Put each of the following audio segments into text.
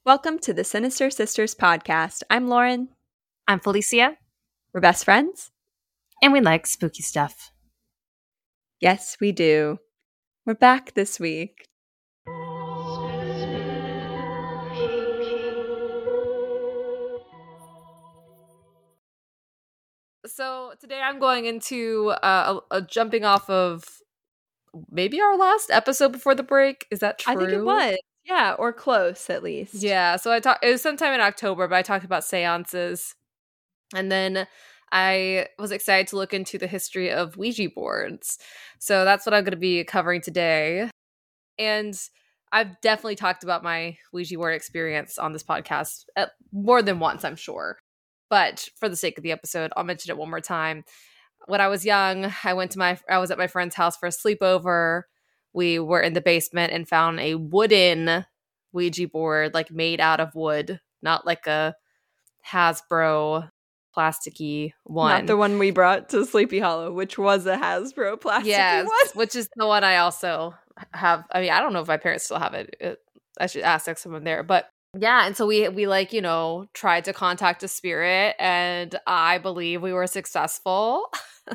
Welcome to the Sinister Sisters podcast. I'm Lauren. I'm Felicia. We're best friends. And we like spooky stuff. Yes, we do. We're back this week. So today I'm going into a jumping off of maybe our last episode before the break. Is that true? I think it was. Yeah, or close at least. Yeah, so it was sometime in October, but I talked about seances. And then I was excited to look into the history of Ouija boards. So that's what I'm going to be covering today. And I've definitely talked about my Ouija board experience on this podcast more than once, I'm sure. But for the sake of the episode, I'll mention it one more time. When I was young, I was at my friend's house for a sleepover. We were in the basement and found a wooden Ouija board, like made out of wood, not like a Hasbro plasticky one. Not the one we brought to Sleepy Hollow, which was a Hasbro plasticky one. Which is the one I also have. I mean, I don't know if my parents still have it. I should ask someone there. But yeah, and so we tried to contact a spirit, and I believe we were successful.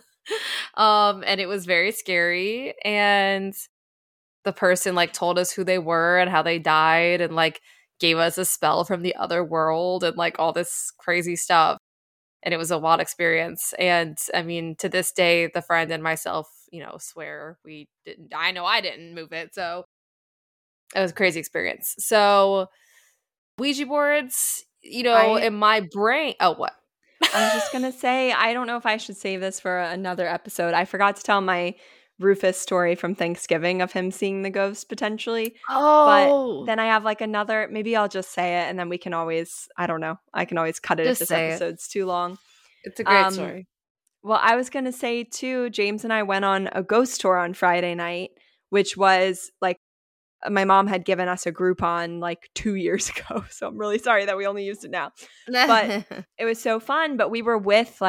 And it was very scary. And the person told us who they were and how they died, and gave us a spell from the other world and all this crazy stuff. And it was a wild experience. And I mean, to this day, the friend and myself, swear we didn't. I know I didn't move it. So it was a crazy experience. So Ouija boards, in my brain. Oh, what? I was just going to say, I don't know if I should save this for another episode. I forgot to tell my Rufus story from Thanksgiving of him seeing the ghost potentially. Oh. But then I have another, maybe I'll just say it and then we can always, I don't know. I can always cut it just if this episode's too long. It's a great story. Well, I was going to say too, James and I went on a ghost tour on Friday night, which was my mom had given us a Groupon 2 years ago. So I'm really sorry that we only used it now. But it was so fun. But we were with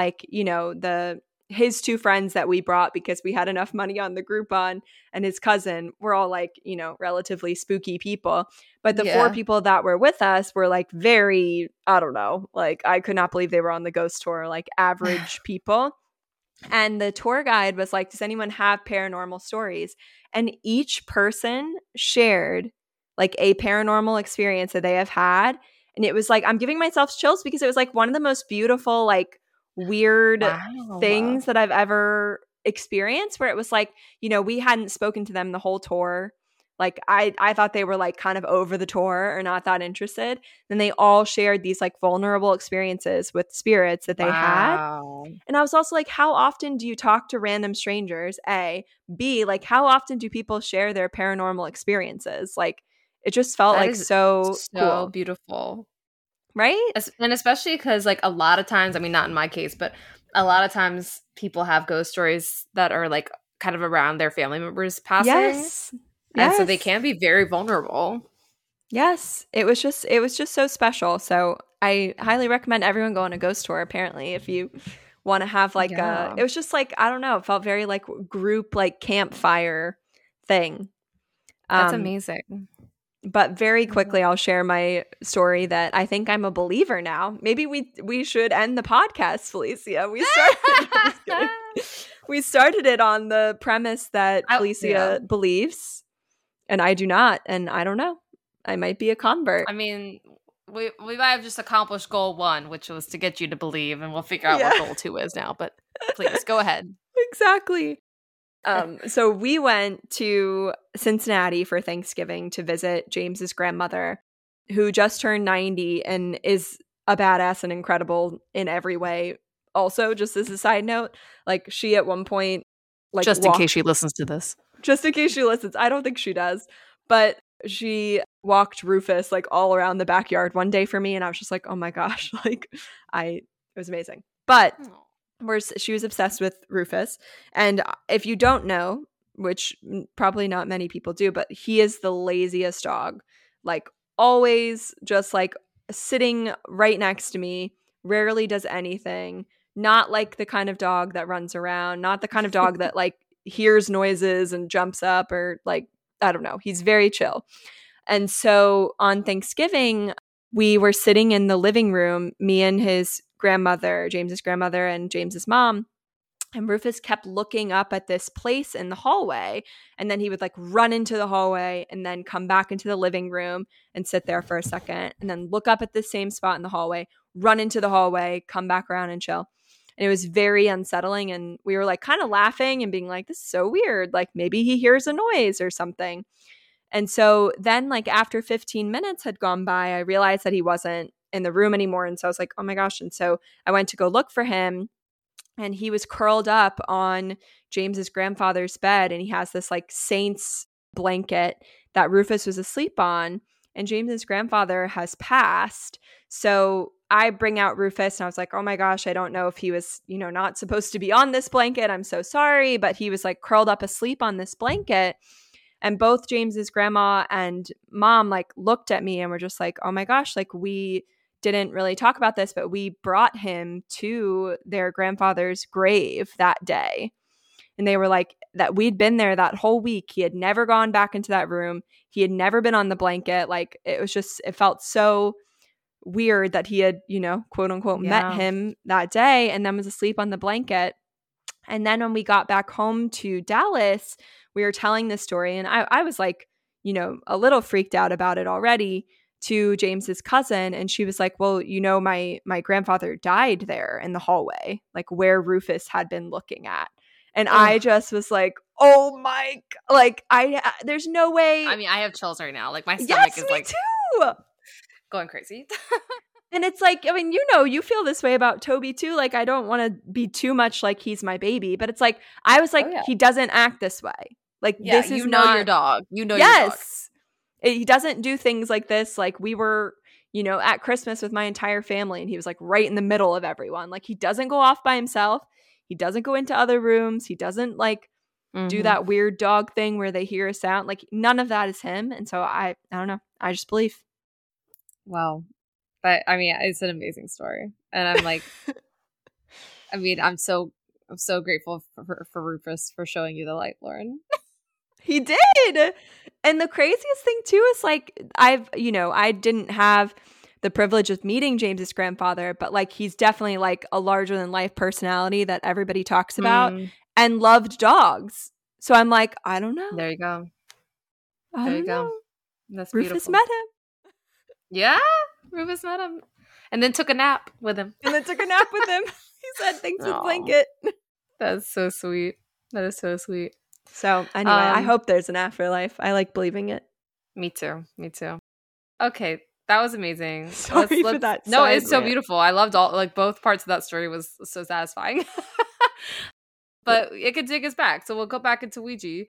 his two friends that we brought because we had enough money on the Groupon, and his cousin. We're all relatively spooky people. But the four people that were with us were very, I don't know, I could not believe they were on the ghost tour, average people. And the tour guide was like, does anyone have paranormal stories? And each person shared a paranormal experience that they have had. And it was I'm giving myself chills because it was one of the most beautiful, weird things that I've ever experienced, where it was we hadn't spoken to them the whole tour. I thought they were kind of over the tour or not that interested. Then they all shared these vulnerable experiences with spirits that they had. And I was also how often do you talk to random strangers? A. B, how how often do people share their paranormal experiences? It just felt so cool. Beautiful. Right? And especially because a lot of times, I mean, not in my case, but a lot of times people have ghost stories that are kind of around their family members passing. Yes. And so they can be very vulnerable. Yes. It was just so special. So I highly recommend everyone go on a ghost tour, apparently, if you want to have it was just I don't know, it felt very group campfire thing. That's amazing. But very quickly, I'll share my story that I think I'm a believer now. Maybe we should end the podcast, Felicia. We started it on the premise that Felicia believes, and I do not. And I don't know. I might be a convert. I mean, we might have just accomplished goal 1, which was to get you to believe, and we'll figure out what goal 2 is now. But please, go ahead. Exactly. So we went to Cincinnati for Thanksgiving to visit James's grandmother, who just turned 90 and is a badass and incredible in every way. Also, just as a side note, she at one point, just in case she listens to this. Just in case she listens. I don't think she does. But she walked Rufus all around the backyard one day for me. And I was just oh my gosh, it was amazing. But she was obsessed with Rufus. And if you don't know, which probably not many people do, but he is the laziest dog. Always just sitting right next to me, rarely does anything. Not the kind of dog that runs around, not the kind of dog that hears noises and jumps up or I don't know. He's very chill. And so on Thanksgiving, we were sitting in the living room, me and his grandmother, James's grandmother, and James's mom. And Rufus kept looking up at this place in the hallway. And then he would like run into the hallway and then come back into the living room and sit there for a second. And then look up at the same spot in the hallway, run into the hallway, come back around and chill. And it was very unsettling. And we were like kind of laughing and being like, this is so weird. Like maybe he hears a noise or something. And so then like after 15 minutes had gone by, I realized that he wasn't in the room anymore. And so I was like, oh my gosh. And so I went to go look for him. And he was curled up on James's grandfather's bed, and he has this like saint's blanket that Rufus was asleep on. And James's grandfather has passed. So I bring out Rufus and I was like, oh my gosh, I don't know if he was, not supposed to be on this blanket. I'm so sorry. But he was like curled up asleep on this blanket. And both James's grandma and mom like looked at me and were just like, oh my gosh, like we didn't really talk about this, but we brought him to their grandfather's grave that day. And they were like, that we'd been there that whole week. He had never gone back into that room. He had never been on the blanket. Like it felt so weird that he had, quote unquote, met him that day and then was asleep on the blanket. And then when we got back home to Dallas, we were telling this story and I was like, a little freaked out about it already to James's cousin. And she was like, well, my grandfather died there in the hallway, like where Rufus had been looking at. And I just was like, oh my, like there's no way. I mean, I have chills right now. Like my stomach is like too. Going crazy. And it's like, I mean, you feel this way about Toby too. Like, I don't want to be too much like he's my baby, but it's like, I was like, he doesn't act this way. Like, this is not your dog. Your dog. He doesn't do things like this. Like we were, at Christmas with my entire family and he was like right in the middle of everyone. Like he doesn't go off by himself. He doesn't go into other rooms. He doesn't like do that weird dog thing where they hear a sound. Like none of that is him. And so I don't know. I just believe. Wow. But I mean, it's an amazing story. And I'm like, I mean, I'm so grateful for Rufus for showing you the light, Lauren. He did. And the craziest thing too is like I didn't have the privilege of meeting James's grandfather, but like he's definitely like a larger than life personality that everybody talks about and loved dogs. So I'm like, I don't know. There you go. There you go. That's Rufus beautiful. met him. Yeah, Rufus met him. And then took a nap with him. He said, thanks for the blanket. That's so sweet. That is so sweet. So anyway, I hope there's an afterlife. I like believing it. Me too. Okay, that was amazing. Sorry for that. No, it's so beautiful. I loved both parts of that story was so satisfying. But it could take us back. So we'll go back into Ouija.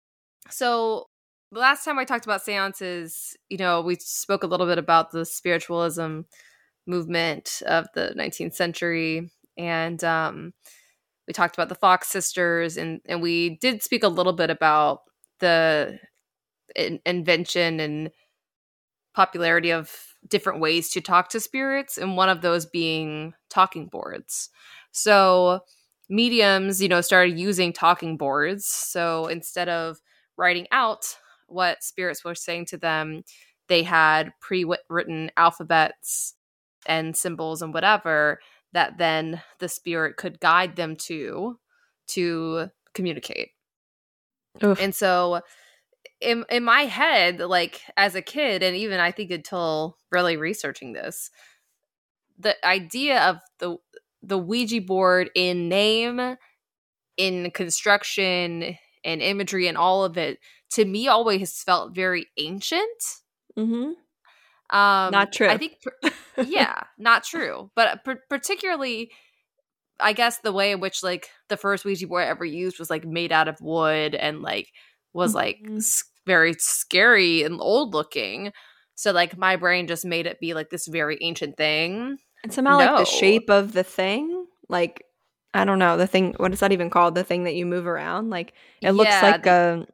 So the last time I talked about seances, we spoke a little bit about the spiritualism movement of the 19th century. And we talked about the Fox sisters, and we did speak a little bit about the invention and popularity of different ways to talk to spirits, and one of those being talking boards. So mediums, started using talking boards. So instead of writing out what spirits were saying to them, they had pre-written alphabets and symbols and whatever that then the spirit could guide them to communicate. Oof. And so in my head, like as a kid, and even I think until really researching this, the idea of the Ouija board in name, in construction and imagery and all of it, to me always felt very ancient. Mm-hmm. Not true. I think, not true. But particularly, I guess the way in which like the first Ouija board ever used was like made out of wood and like was like very scary and old looking. So like my brain just made it be like this very ancient thing. And somehow like the shape of the thing, like I don't know, the thing, what is that even called? The thing that you move around, like it looks like an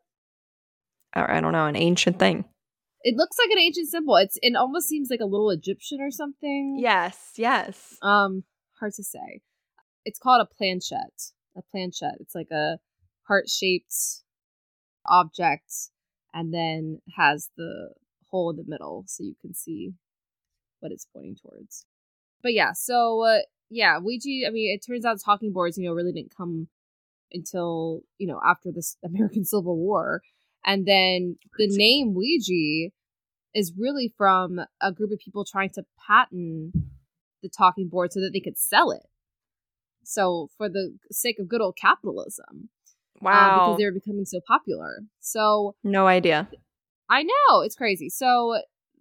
ancient thing. It looks like an ancient symbol. It almost seems like a little Egyptian or something. Yes. Hard to say. It's called a planchette. A planchette. It's like a heart-shaped object, and then has the hole in the middle so you can see what it's pointing towards. But yeah, so Ouija, I mean, it turns out talking boards, really didn't come until, after this American Civil War. And then the name Ouija is really from a group of people trying to patent the talking board so that they could sell it. So for the sake of good old capitalism. Wow. Because they were becoming so popular. So no idea. I know, it's crazy. So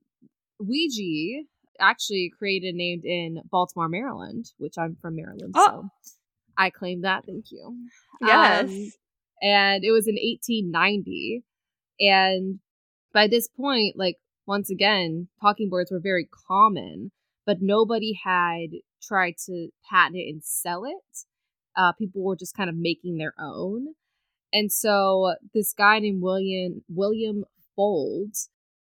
Ouija actually created and named in Baltimore, Maryland, which I'm from Maryland, so I claim that. Thank you. Yes. And it was in 1890. And by this point, like, once again, talking boards were very common, but nobody had tried to patent it and sell it. People were just kind of making their own. And so this guy named William Folds,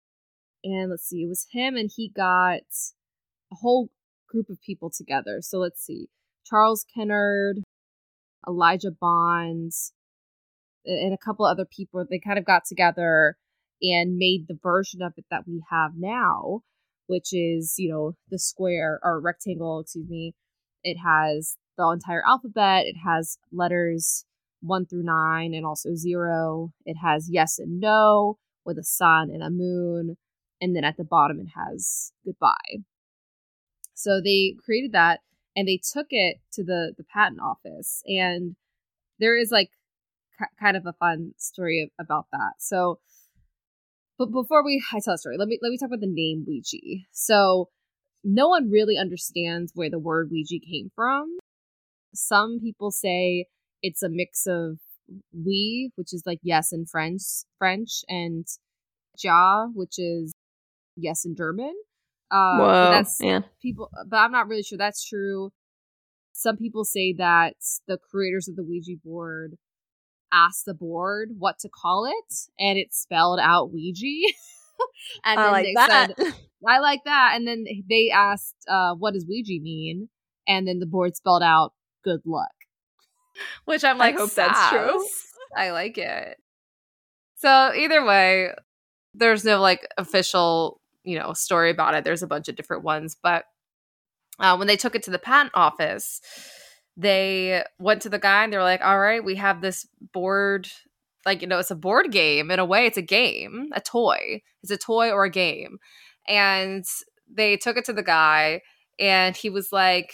and let's see, it was him, and he got a whole group of people together. So let's see, Charles Kennard, Elijah Bonds, and a couple other people. They kind of got together and made the version of it that we have now, which is, the square or rectangle, excuse me. It has the entire alphabet. It has letters 1 through 9 and also 0. It has yes and no with a sun and a moon. And then at the bottom, it has goodbye. So they created that and they took it to the patent office. And there is like kind of a fun story about that. So, but before I tell a story, let me talk about the name Ouija. So no one really understands where the word Ouija came from. Some people say it's a mix of oui, which is like yes in French, and ja, which is yes in German. Whoa, but I'm not really sure that's true. Some people say that the creators of the Ouija board asked the board what to call it, and it spelled out Ouija. And then they said, I like that. And then they asked, what does Ouija mean? And then the board spelled out good luck. Which I'm like, I hope that's true. I like it. So either way, there's no like official, story about it. There's a bunch of different ones. But when they took it to the patent office, they went to the guy and they were like, all right, we have this board. Like, it's a board game. In a way, it's a game, a toy. It's a toy or a game. And they took it to the guy and he was like,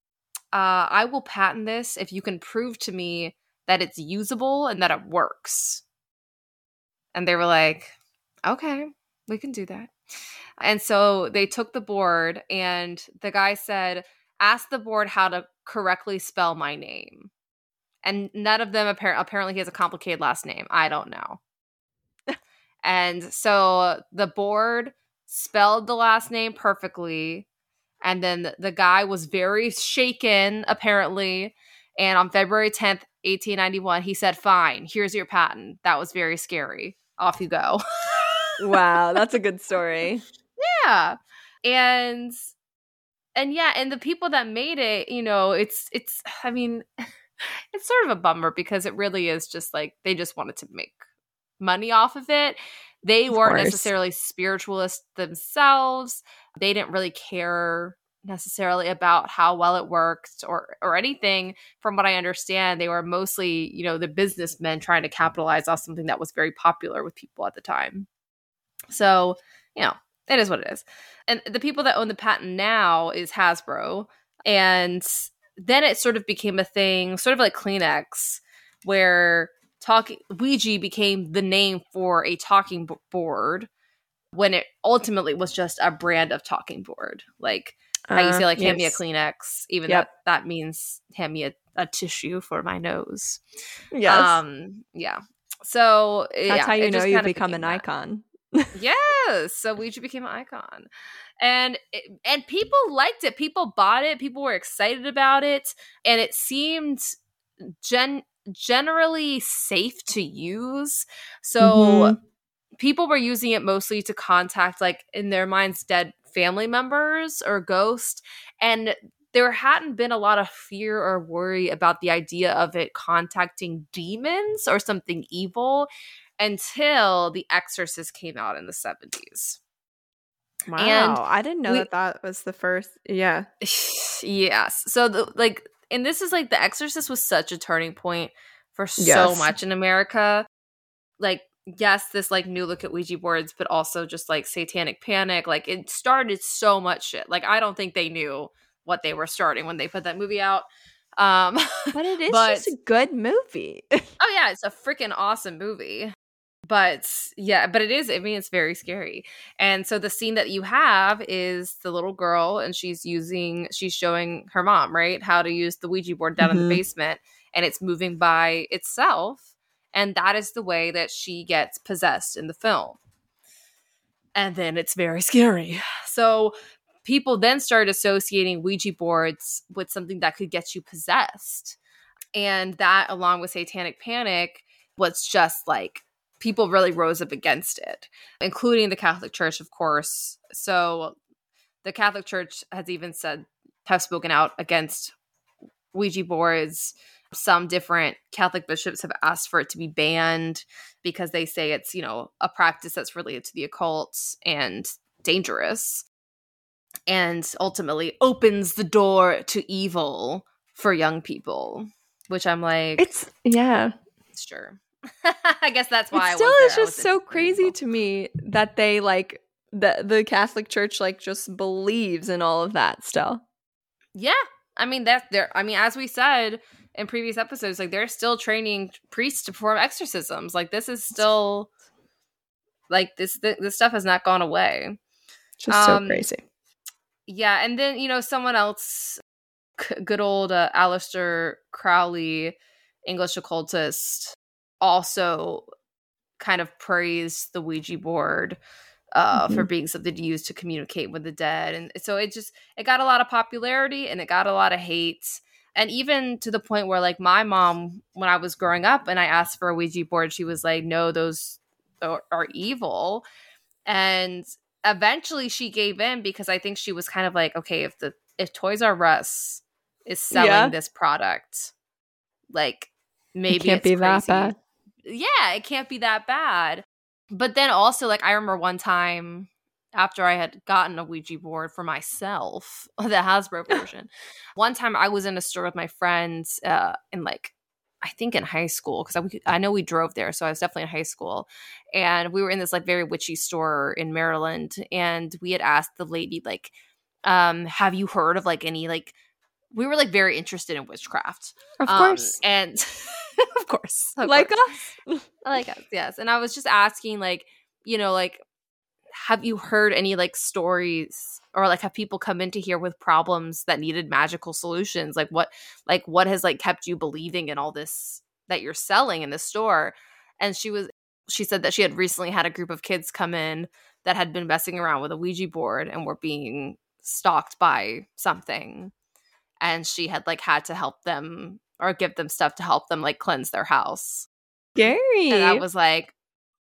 I will patent this if you can prove to me that it's usable and that it works. And they were like, okay, we can do that. And so they took the board and the guy said, ask the board how to correctly spell my name. And none of them apparently he has a complicated last name. I don't know. And so the board spelled the last name perfectly. And then the guy was very shaken, apparently. And on February 10th, 1891, he said, fine, here's your patent. That was very scary. Off you go. Wow, that's a good story. Yeah. And the people that made it, it's I mean, it's sort of a bummer because it really is just like they just wanted to make money off of it. They weren't necessarily spiritualists themselves. They didn't really care necessarily about how well it worked or anything. From what I understand, they were mostly, the businessmen trying to capitalize off something that was very popular with people at the time. So, it is what it is. And the people that own the patent now is Hasbro. And then it sort of became a thing, sort of like Kleenex, where Ouija became the name for a talking board when it ultimately was just a brand of talking board. Like how you say, like, hand me a Kleenex, even though that means hand me a tissue for my nose. Yes. Yeah. So that's how you know you've become an icon. Yes. So Ouija became an icon. And people liked it. People bought it. People were excited about it. And it seemed generally safe to use. So people were using it mostly to contact, like, in their minds, dead family members or ghosts. And there hadn't been a lot of fear or worry about the idea of it contacting demons or something evil until The Exorcist came out in the 70s. And Wow. I didn't know we that that was the first. Yeah. yes. So and this is like The Exorcist was such a turning point for so Yes. much in America. Like, yes, this like new look at Ouija boards, but also just like Satanic Panic. Like, it started so much shit. Like, I don't think they knew what they were starting when they put that movie out. Um, But it is but just a good movie. oh yeah, it's a freaking awesome movie. But yeah, but it is, I mean, it's very scary. And so the scene that you have is the little girl, and she's showing her mom, right, how to use the Ouija board down in the Mhm. basement, and it's moving by itself. And that is the way that she gets possessed in the film. And then it's very scary. So people then started associating Ouija boards with something that could get you possessed. And that, along with Satanic Panic, was just like people really rose up against it, including the Catholic Church, of course. So the Catholic Church have spoken out against Ouija boards. Some different Catholic bishops have asked for it to be banned because they say it's, a practice that's related to the occult and dangerous, and ultimately opens the door to evil for young people, which I'm like, yeah. sure. I guess that's why It still is just so crazy to me that they like the Catholic Church like just believes in all of that still. Yeah. I mean, as we said in previous episodes, like, they're still training priests to perform exorcisms. Like, this is still like this stuff has not gone away. Just so crazy. Yeah, and then someone else, good old Aleister Crowley, English occultist, also kind of praised the Ouija board for being something to use to communicate with the dead. And so it got a lot of popularity, and it got a lot of hate. And even to the point where, like, my mom, when I was growing up and I asked for a Ouija board, she was like, no, those are evil. And eventually she gave in, because I think she was kind of like, okay, if Toys R Us is selling this product, like, maybe it can't it's be crazy. that bad. Yeah, it can't be that bad. But then also, like, I remember one time after I had gotten a Ouija board for myself, the Hasbro version, one time I was in a store with my friends in, like, I think in high school, because I know we drove there, so I was definitely in high school. And we were in this, like, very witchy store in Maryland, and we had asked the lady, like, have you heard of, like, any, like, we were, like, very interested in witchcraft. Of course. And of course. Like us. Like us, yes. And I was just asking, like, like, have you heard any, like, stories, or, like, have people come into here with problems that needed magical solutions? Like, what has, like, kept you believing in all this that you're selling in the store? And she said that she had recently had a group of kids come in that had been messing around with a Ouija board and were being stalked by something. And she had, like, had to help them or give them stuff to help them, like, cleanse their house. Scary. And I was like,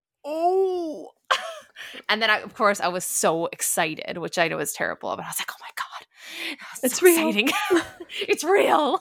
oh. And then, of course, I was so excited, which I know is terrible, but I was like, oh my God, it's so real. exciting. It's real.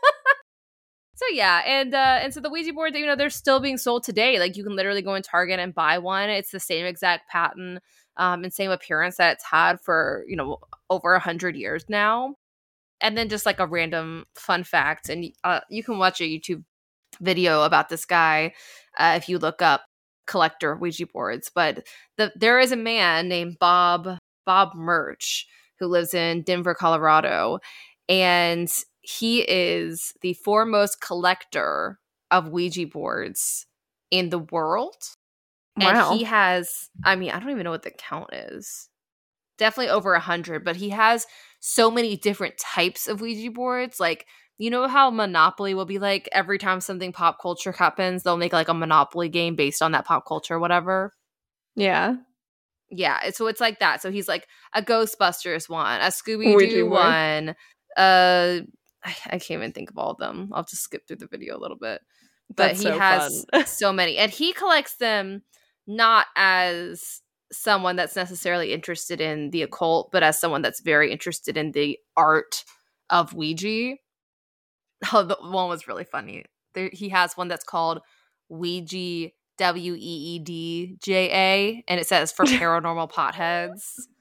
So yeah, and so the Ouija boards, they're still being sold today. Like, you can literally go in Target and buy one. It's the same exact pattern and same appearance that it's had for, over 100 years now. And then just, like, a random fun fact, and you can watch a YouTube video about this guy if you look up collector Ouija boards. But there is a man named Bob Murch who lives in Denver, Colorado, and he is the foremost collector of Ouija boards in the world. Wow. And he has, I mean, I don't even know what the count is. Definitely over 100, but he has so many different types of Ouija boards. Like, you know how Monopoly will be, like, every time something pop culture happens, they'll make, like, a Monopoly game based on that pop culture, whatever. Yeah. Yeah, so it's like that. So he's like a Ghostbusters one, a Scooby-Doo one. I can't even think of all of them. I'll just skip through the video a little bit. But he has so many. And he collects them not as someone that's necessarily interested in the occult, but as someone that's very interested in the art of Ouija. Oh, the one was really funny. He has one that's called Ouija, WEEDJA, and it says for paranormal potheads.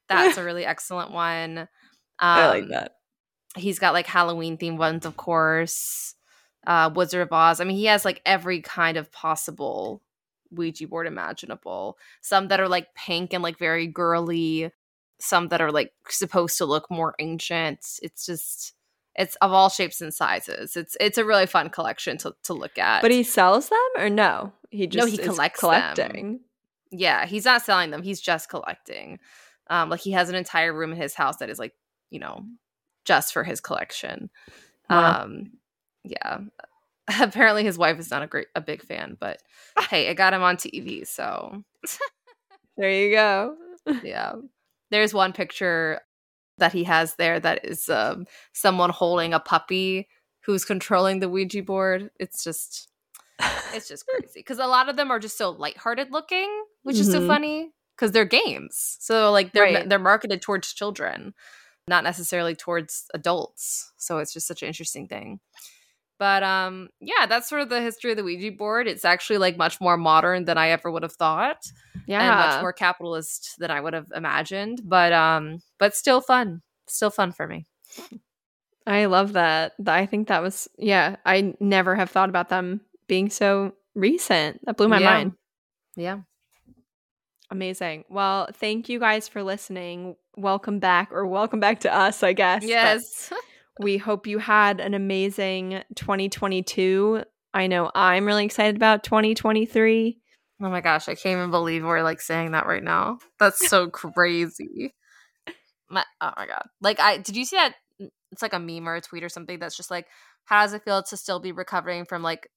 That's a really excellent one. I like that. He's got like Halloween themed ones, of course. Wizard of Oz. I mean, he has like every kind of possible Ouija board imaginable. Some that are like pink and like very girly. Some that are like supposed to look more ancient. It's of all shapes and sizes. It's a really fun collection to look at. But he sells them or no? He collects collecting. them. Yeah, he's not selling them. He's just collecting. Like he has an entire room in his house that is like, just for his collection. Wow. Yeah. Apparently his wife is not a big fan, but hey, it got him on TV, so there you go. Yeah. There's one picture that he has there that is someone holding a puppy who's controlling the Ouija board. It's just crazy because a lot of them are just so lighthearted looking, which is so funny because they're games. So like they're marketed towards children, not necessarily towards adults. So it's just such an interesting thing. But yeah, that's sort of the history of the Ouija board. It's actually like much more modern than I ever would have thought. Yeah. And much more capitalist than I would have imagined. But still fun. Still fun for me. I love that. I think that was, I never have thought about them being so recent. That blew my mind. Yeah. Amazing. Well, thank you guys for listening. Welcome back to us, I guess. Yes. We hope you had an amazing 2022. I know I'm really excited about 2023. Oh my gosh, I can't even believe we're like saying that right now. That's so crazy. Oh my god. Like did you see that? It's like a meme or a tweet or something that's just like, how does it feel to still be recovering from like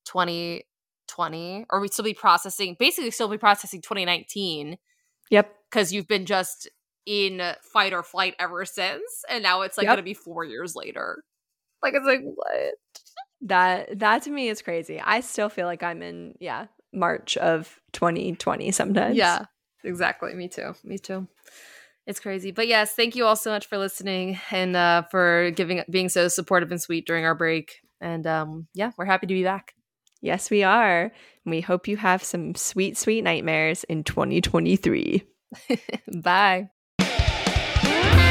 2020? Or we still be processing 2019. Yep. Because you've been just in fight or flight ever since, and now it's like gonna be 4 years later. Like it's like what? That to me is crazy. I still feel like I'm in March of 2020 sometimes. Yeah, exactly. Me too. It's crazy. But yes, thank you all so much for listening and for being so supportive and sweet during our break. And we're happy to be back. Yes, we are. We hope you have some sweet, sweet nightmares in 2023. Bye.